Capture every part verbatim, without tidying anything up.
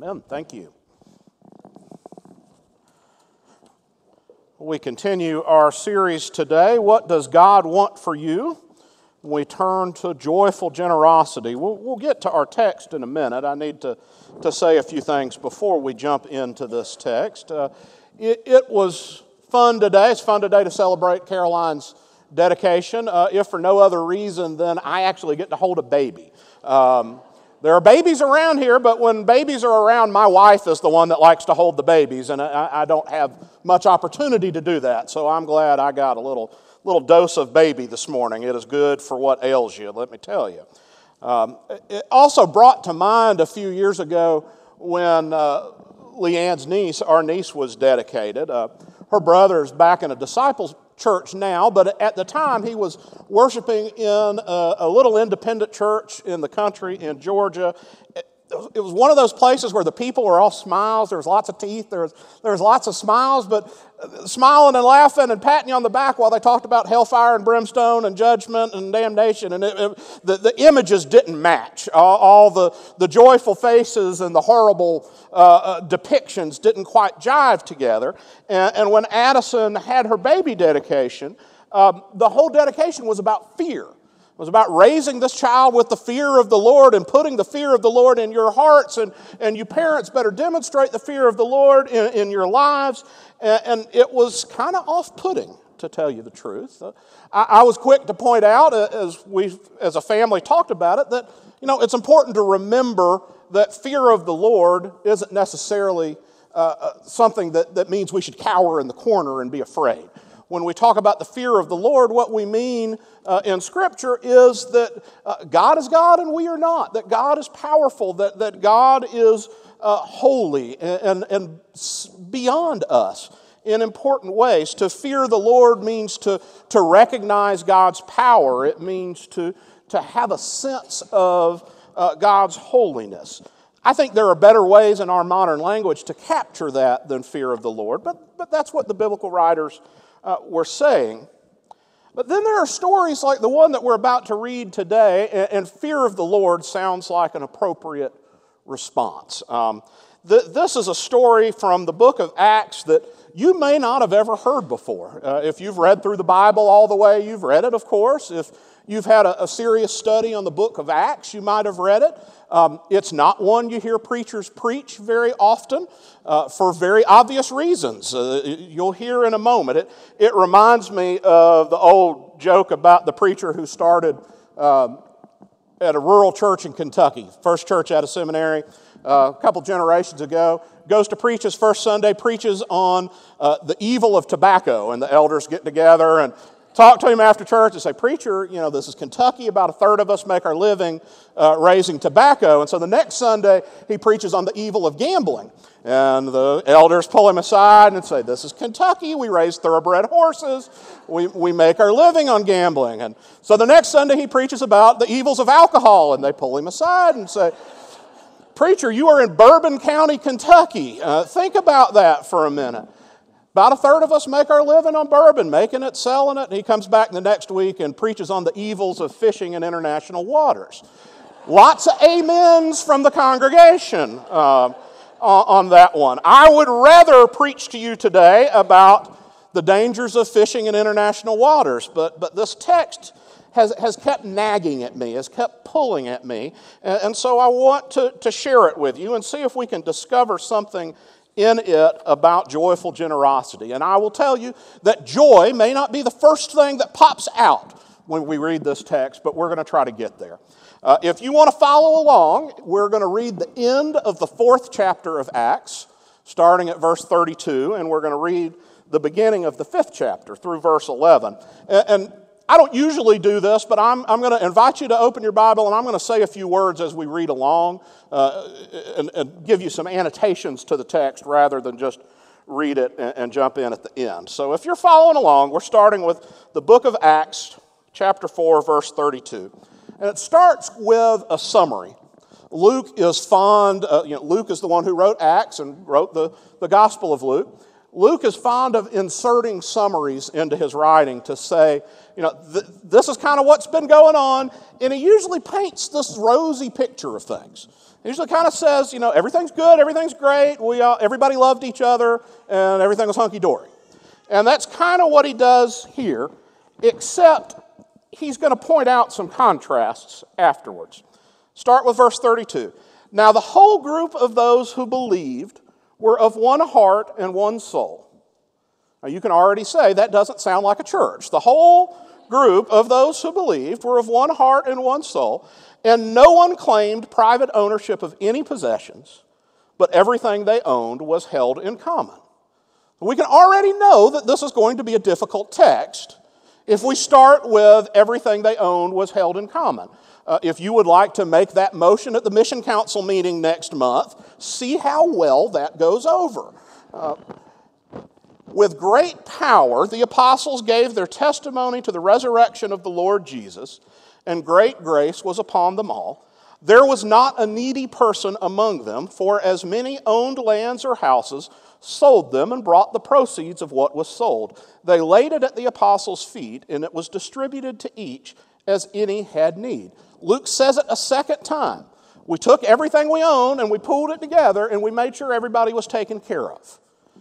Amen. Thank you. We continue our series today, What Does God Want for You? We turn to joyful generosity. We'll, we'll get to our text in a minute. I need to, to say a few things before we jump into this text. Uh, it, it was fun today. It's fun today to celebrate Caroline's dedication, uh, if for no other reason than I actually get to hold a baby. Um, There are babies around here, but when babies are around, my wife is the one that likes to hold the babies, and I, I don't have much opportunity to do that. So I'm glad I got a little little dose of baby this morning. It is good for what ails you, let me tell you. Um, it also brought to mind a few years ago when uh, Leanne's niece, our niece, was dedicated. Uh, her brother is back in a disciples church now, but at the time he was worshiping in a, a little independent church in the country in Georgia. It, it was one of those places where the people were all smiles. There was lots of teeth. There was, there was lots of smiles, but smiling and laughing and patting you on the back while they talked about hellfire and brimstone and judgment and damnation. And it, it, the, the images didn't match. All, all the, the joyful faces and the horrible uh, uh, depictions didn't quite jive together. And, and when Addison had her baby dedication, um, the whole dedication was about fear. It was about raising this child with the fear of the Lord and putting the fear of the Lord in your hearts. And, and you parents better demonstrate the fear of the Lord in, in your lives. And, and it was kind of off-putting, to tell you the truth. Uh, I, I was quick to point out, uh, as we, as a family talked about it, that you know it's important to remember that fear of the Lord isn't necessarily uh, uh, something that, that means we should cower in the corner and be afraid. When we talk about the fear of the Lord, what we mean uh, in Scripture is that uh, God is God and we are not, that God is powerful, that, that God is uh, holy and, and, and beyond us in important ways. To fear the Lord means to, to recognize God's power. It means to, to have a sense of uh, God's holiness. I think there are better ways in our modern language to capture that than fear of the Lord, but, but that's what the biblical writers Uh, we're saying. But then there are stories like the one that we're about to read today, and, and fear of the Lord sounds like an appropriate response. Um, th- this is a story from the book of Acts that you may not have ever heard before. Uh, if you've read through the Bible all the way, you've read it, of course. If you've had a, a serious study on the book of Acts, you might have read it. Um, it's not one you hear preachers preach very often uh, for very obvious reasons. Uh, you'll hear in a moment. It, it reminds me of the old joke about the preacher who started um, at a rural church in Kentucky, first church out of seminary uh, a couple generations ago, goes to preach his first Sunday, preaches on uh, the evil of tobacco, and the elders get together and talk to him after church and say, "Preacher, you know, this is Kentucky. About a third of us make our living uh, raising tobacco." And so the next Sunday, he preaches on the evil of gambling. And the elders pull him aside and say, "This is Kentucky. We raise thoroughbred horses. We, we make our living on gambling." And so the next Sunday, he preaches about the evils of alcohol. And they pull him aside and say, "Preacher, you are in Bourbon County, Kentucky. Uh, think about that for a minute. About a third of us make our living on bourbon, making it, selling it." And he comes back the next week and preaches on the evils of fishing in international waters. Lots of amens from the congregation uh, on that one. I would rather preach to you today about the dangers of fishing in international waters, but, but this text has, has kept nagging at me, has kept pulling at me, and, and so I want to, to share it with you and see if we can discover something in it about joyful generosity. And I will tell you that joy may not be the first thing that pops out when we read this text, but we're going to try to get there. Uh, if you want to follow along, we're going to read the end of the fourth chapter of Acts, starting at verse thirty-two, and we're going to read the beginning of the fifth chapter through verse eleven. And, and I don't usually do this, but I'm, I'm going to invite you to open your Bible, and I'm going to say a few words as we read along uh, and, and give you some annotations to the text rather than just read it and, and jump in at the end. So if you're following along, we're starting with the book of Acts, chapter four, verse thirty-two. And it starts with a summary. Luke is fond, uh, you know, Luke is the one who wrote Acts and wrote the, the Gospel of Luke. Luke is fond of inserting summaries into his writing to say, you know, th- this is kind of what's been going on, and he usually paints this rosy picture of things. He usually kind of says, you know, everything's good, everything's great, we all, everybody loved each other, and everything was hunky-dory. And that's kind of what he does here, except he's going to point out some contrasts afterwards. Start with verse thirty-two. Now the whole group of those who believed were of one heart and one soul. Now you can already say that doesn't sound like a church. The whole group of those who believed were of one heart and one soul, and no one claimed private ownership of any possessions, but everything they owned was held in common. We can already know that this is going to be a difficult text if we start with everything they owned was held in common. Uh, if you would like to make that motion at the Mission Council meeting next month, see how well that goes over. Uh, with great power, the apostles gave their testimony to the resurrection of the Lord Jesus, and great grace was upon them all. There was not a needy person among them, for as many owned lands or houses, sold them and brought the proceeds of what was sold. They laid it at the apostles' feet, and it was distributed to each as any had need. Luke says it a second time. We took everything we own and we pooled it together and we made sure everybody was taken care of.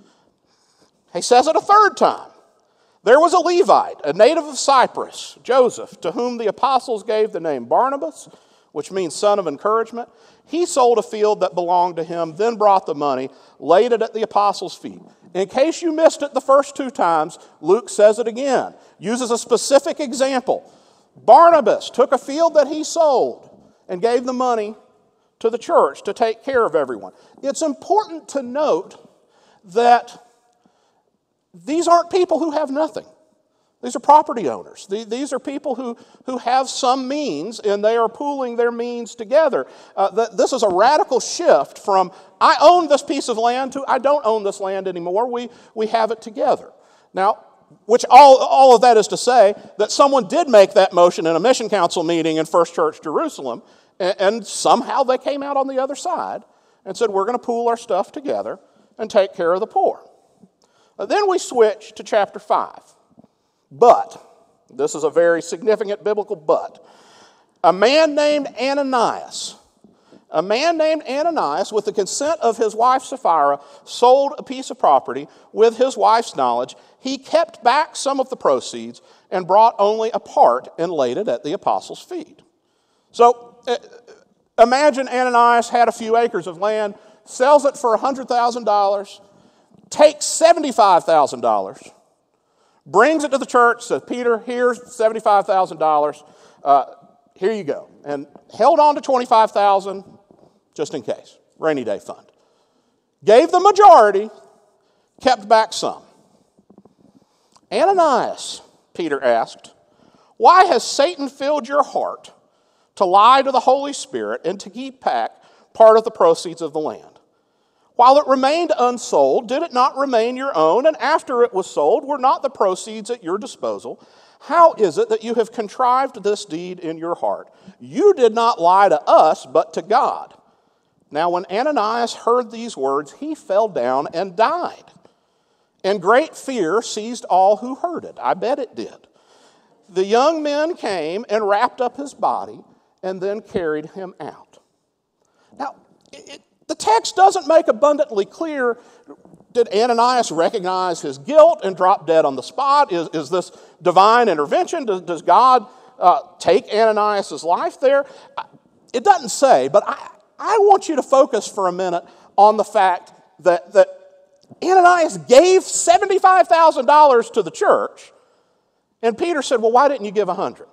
He says it a third time. There was a Levite, a native of Cyprus, Joseph, to whom the apostles gave the name Barnabas, which means son of encouragement. He sold a field that belonged to him, then brought the money, laid it at the apostles' feet. In case you missed it the first two times, Luke says it again, uses a specific example. Barnabas took a field that he sold and gave the money to the church to take care of everyone. It's important to note that these aren't people who have nothing. These are property owners. These are people who, who have some means, and they are pooling their means together. Uh, this is a radical shift from, I own this piece of land, to I don't own this land anymore. We, we have it together. Now, which all, all of that is to say that someone did make that motion in a mission council meeting in First Church Jerusalem, and, and somehow they came out on the other side and said, we're going to pool our stuff together and take care of the poor. Uh, then we switch to chapter five. But, this is a very significant biblical but, a man named Ananias, a man named Ananias, with the consent of his wife Sapphira, sold a piece of property with his wife's knowledge. He kept back some of the proceeds and brought only a part and laid it at the apostles' feet. So, uh, imagine Ananias had a few acres of land, sells it for one hundred thousand dollars, takes seventy-five thousand dollars, brings it to the church, says, Peter, here's seventy-five thousand dollars. Uh, here you go. And held on to twenty-five thousand dollars just in case. Rainy day fund. Gave the majority, kept back some. Ananias, Peter asked, why has Satan filled your heart to lie to the Holy Spirit and to keep back part of the proceeds of the land? While it remained unsold, did it not remain your own? And after it was sold, were not the proceeds at your disposal? How is it that you have contrived this deed in your heart? You did not lie to us, but to God. Now when Ananias heard these words, he fell down and died. And great fear seized all who heard it. I bet it did. The young men came and wrapped up his body and then carried him out. Now, it, the text doesn't make abundantly clear, did Ananias recognize his guilt and drop dead on the spot? Is, is this divine intervention? Does, does God uh, take Ananias' life there? It doesn't say, but I, I want you to focus for a minute on the fact that, that Ananias gave seventy-five thousand dollars to the church, and Peter said, well, why didn't you give one hundred?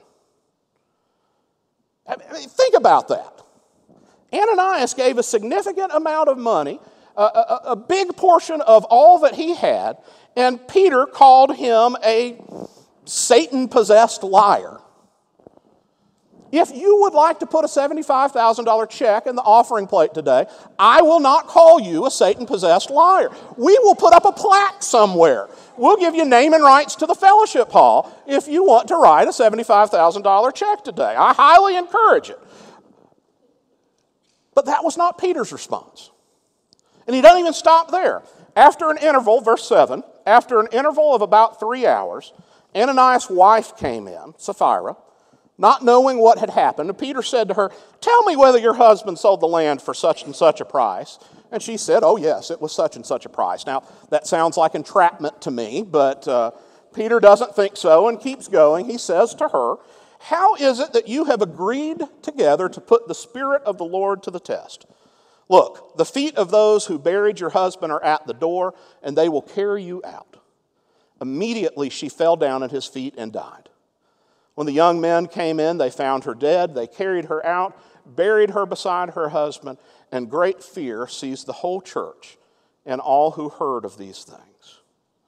I mean, think about that. Ananias gave a significant amount of money, a, a, a big portion of all that he had, and Peter called him a Satan-possessed liar. If you would like to put a seventy-five thousand dollars check in the offering plate today, I will not call you a Satan-possessed liar. We will put up a plaque somewhere. We'll give you naming rights to the fellowship hall if you want to write a seventy-five thousand dollars check today. I highly encourage it. But that was not Peter's response. And he doesn't even stop there. After an interval, verse seven, after an interval of about three hours, Ananias' wife came in, Sapphira, not knowing what had happened. And Peter said to her, "Tell me whether your husband sold the land for such and such a price." And she said, "Oh yes, it was such and such a price." Now, that sounds like entrapment to me, but uh, Peter doesn't think so and keeps going. He says to her, "How is it that you have agreed together to put the Spirit of the Lord to the test? Look, the feet of those who buried your husband are at the door, and they will carry you out." Immediately she fell down at his feet and died. When the young men came in, they found her dead. They carried her out, buried her beside her husband, and great fear seized the whole church and all who heard of these things.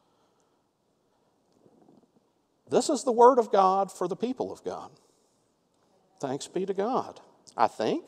This is the word of God for the people of God. Thanks be to God, I think.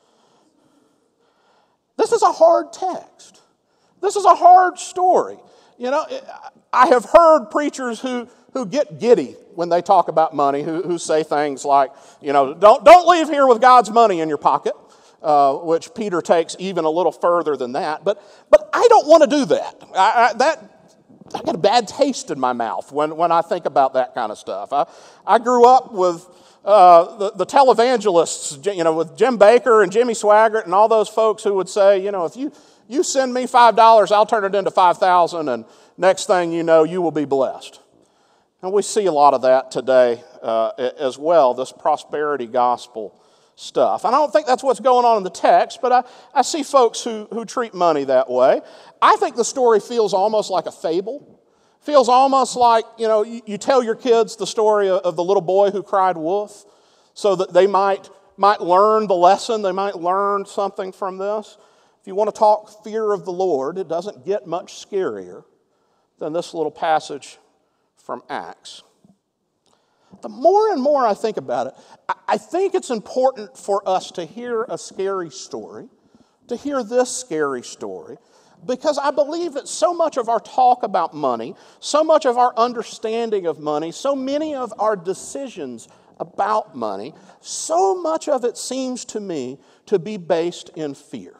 This is a hard text. This is a hard story. You know, I have heard preachers who, who get giddy when they talk about money, who, who say things like, you know, don't, don't leave here with God's money in your pocket, uh, which Peter takes even a little further than that. But but I don't want to do that. I, I, that I get a bad taste in my mouth when, when I think about that kind of stuff. I, I grew up with uh, the, the televangelists, you know, with Jim Baker and Jimmy Swaggart and all those folks who would say, you know, if you... You send me five dollars, I'll turn it into five thousand dollars, and next thing you know, you will be blessed. And we see a lot of that today uh, as well, this prosperity gospel stuff. And I don't think that's what's going on in the text, but I, I see folks who, who treat money that way. I think the story feels almost like a fable. Feels almost like, you know, you, you tell your kids the story of, of the little boy who cried wolf so that they might, might learn the lesson, they might learn something from this. If you want to talk fear of the Lord, it doesn't get much scarier than this little passage from Acts. The more and more I think about it, I think it's important for us to hear a scary story, to hear this scary story, because I believe that so much of our talk about money, so much of our understanding of money, so many of our decisions about money, so much of it seems to me to be based in fear.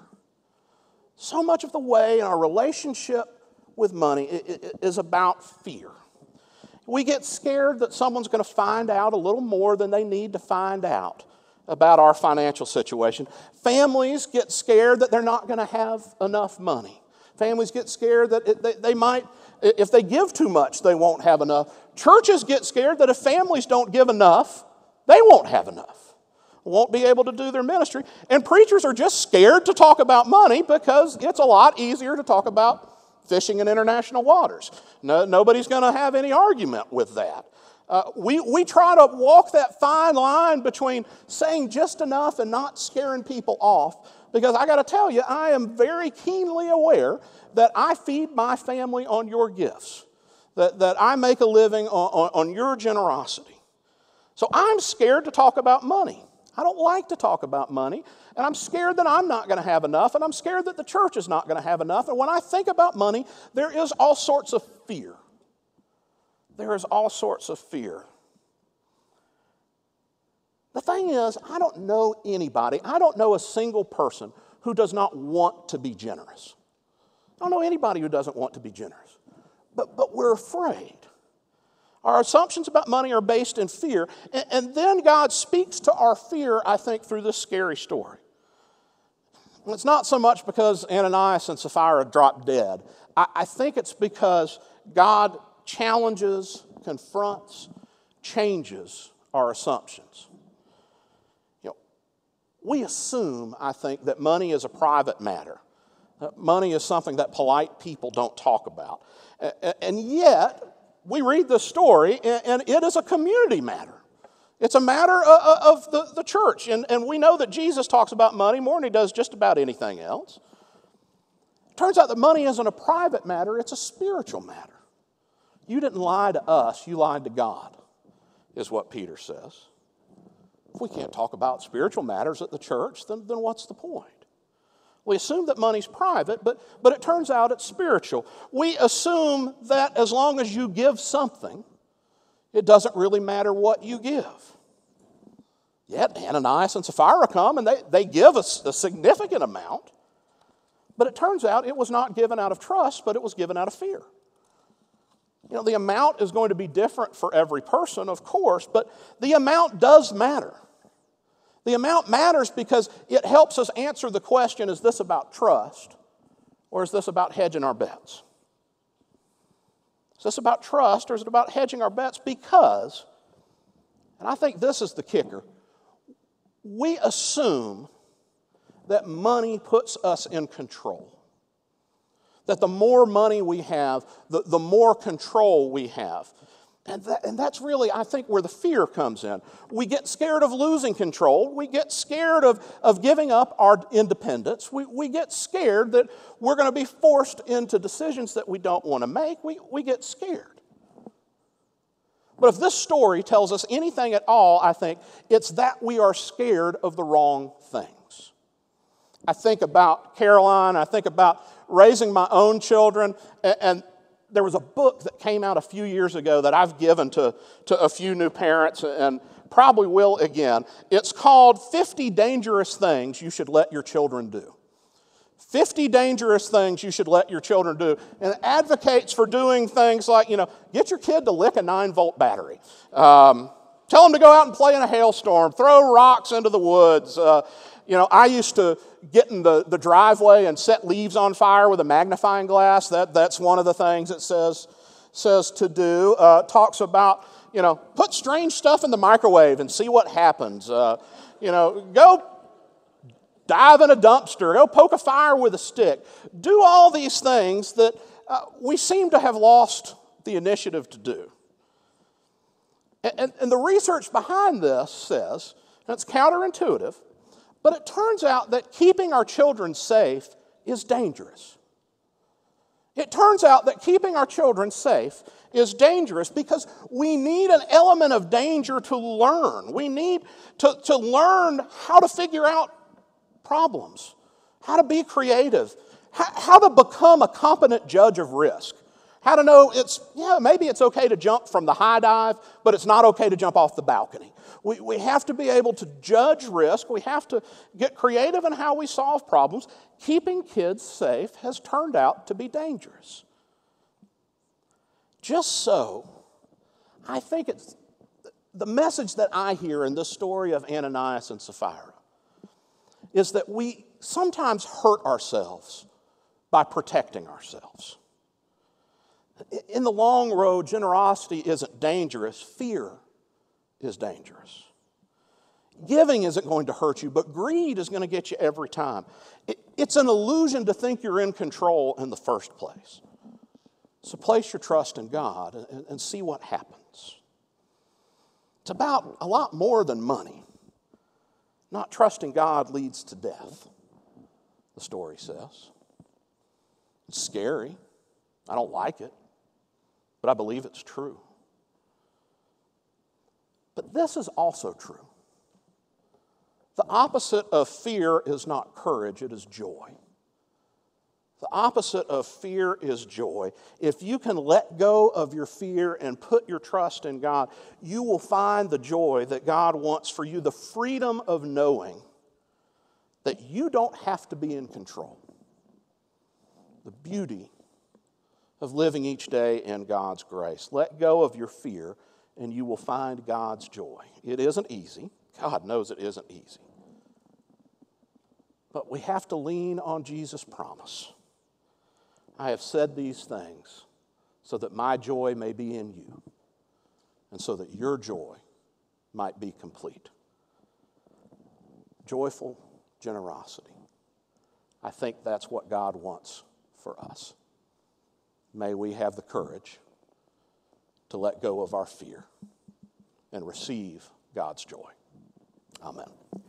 So much of the way our relationship with money is about fear. We get scared that someone's going to find out a little more than they need to find out about our financial situation. Families get scared that they're not going to have enough money. Families get scared that it, they, they might, if they give too much, they won't have enough. Churches get scared that if families don't give enough, they won't have enough. Won't be able to do their ministry. And preachers are just scared to talk about money because it's a lot easier to talk about fishing in international waters. No, nobody's going to have any argument with that. Uh, we, we try to walk that fine line between saying just enough and not scaring people off, because I got to tell you, I am very keenly aware that I feed my family on your gifts, that, that I make a living on, on, on your generosity. So I'm scared to talk about money. I don't like to talk about money, and I'm scared that I'm not going to have enough, and I'm scared that the church is not going to have enough. And when I think about money, there is all sorts of fear. There is all sorts of fear. The thing is, I don't know anybody, I don't know a single person who does not want to be generous. I don't know anybody who doesn't want to be generous. But, but we're afraid. Our assumptions about money are based in fear. And, and then God speaks to our fear, I think, through this scary story. It's not so much because Ananias and Sapphira dropped dead. I, I think it's because God challenges, confronts, changes our assumptions. You know, we assume, I think, that money is a private matter. That money is something that polite people don't talk about. And, and yet, we read this story, and it is a community matter. It's a matter of the, the church. And, and we know that Jesus talks about money more than he does just about anything else. It turns out that money isn't a private matter, it's a spiritual matter. You didn't lie to us, you lied to God, is what Peter says. If we can't talk about spiritual matters at the church, then, then what's the point? We assume that money's private, but, but it turns out it's spiritual. We assume that as long as you give something, it doesn't really matter what you give. Yet Ananias and Sapphira come and they, they give us a significant amount. But it turns out it was not given out of trust, but it was given out of fear. You know, the amount is going to be different for every person, of course, but the amount does matter. The amount matters because it helps us answer the question, is this about trust or is this about hedging our bets? Is this about trust or is it about hedging our bets? Because, and I think this is the kicker, we assume that money puts us in control. That the more money we have, the, the more control we have. And, that, and that's really, I think, where the fear comes in. We get scared of losing control. We get scared of, of giving up our independence. We, we get scared that we're going to be forced into decisions that we don't want to make. We, we get scared. But if this story tells us anything at all, I think, it's that we are scared of the wrong things. I think about Caroline, I think about raising my own children, and, and there was a book that came out a few years ago that I've given to, to a few new parents and probably will again. It's called fifty Dangerous Things You Should Let Your Children Do. fifty dangerous things you should let your children do. And it advocates for doing things like, you know, get your kid to lick a nine-volt battery. Um, tell them to go out and play in a hailstorm. Throw rocks into the woods. Uh, you know, I used to get in the, the driveway and set leaves on fire with a magnifying glass. That, that's one of the things it says, says to do. Uh, talks about, you know, put strange stuff in the microwave and see what happens. Uh, you know, go dive in a dumpster, go poke a fire with a stick. Do all these things that uh, we seem to have lost the initiative to do. And, and, and the research behind this says, and it's counterintuitive, but it turns out that keeping our children safe is dangerous. It turns out that keeping our children safe is dangerous because we need an element of danger to learn. We need to, to learn how to figure out problems, how to be creative, how, how to become a competent judge of risk, how to know it's, yeah, maybe it's okay to jump from the high dive, but it's not okay to jump off the balcony. We, we have to be able to judge risk. We have to get creative in how we solve problems. Keeping kids safe has turned out to be dangerous. Just so, I think it's the message that I hear in this story of Ananias and Sapphira is that we sometimes hurt ourselves by protecting ourselves. In the long road, generosity isn't dangerous. Fear is dangerous. Giving isn't going to hurt you, but greed is going to get you every time. It's an illusion to think you're in control in the first place. So place your trust in God and see what happens. It's about a lot more than money. Not trusting God leads to death, the story says. It's scary. I don't like it, but I believe it's true. But this is also true. The opposite of fear is not courage, it is joy. The opposite of fear is joy. If you can let go of your fear and put your trust in God, you will find the joy that God wants for you, the freedom of knowing that you don't have to be in control. The beauty of living each day in God's grace. Let go of your fear and you will find God's joy. It isn't easy. God knows it isn't easy. But we have to lean on Jesus' promise. I have said these things so that my joy may be in you and so that your joy might be complete. Joyful generosity. I think that's what God wants for us. May we have the courage to let go of our fear and receive God's joy. Amen.